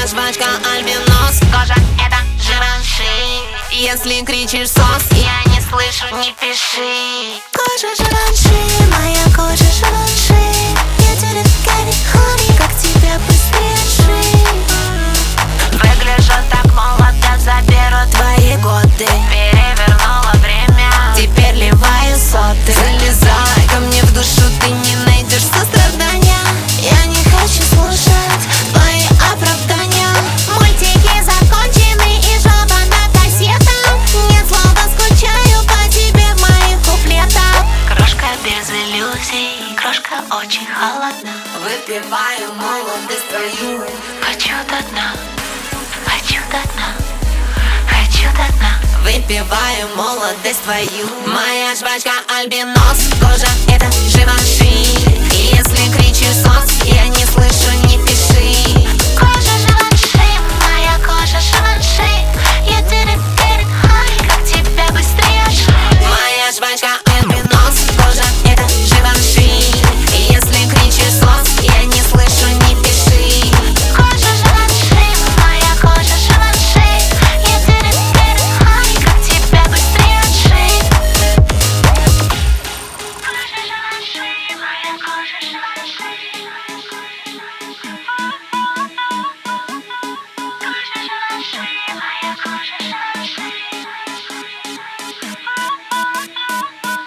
Моя жвачка альбинос. Кожа — это Живанши. Если кричишь сос, я не слышу, не пиши. Кожа Живанши, моя кожа Живанши. Я тебе get it, honey, как тебя быстрее. Выгляжу так молодо, заберу твои годы. Перевернула время, теперь ливаю соты. Залезай ко мне в душу, ты не найдешь сострадания. Я не хочу слушать твои оправдания. Мультики закончены и жаба на кассетах. Нет слова, скучаю по тебе в моих куплетах. Крошка без иллюзий, крошка очень холодна. Выпиваю молодость твою. Хочу до дна, хочу до дна, хочу до дна. Выпиваю молодость твою. Моя жвачка альбинос. Кожа — это Живанши.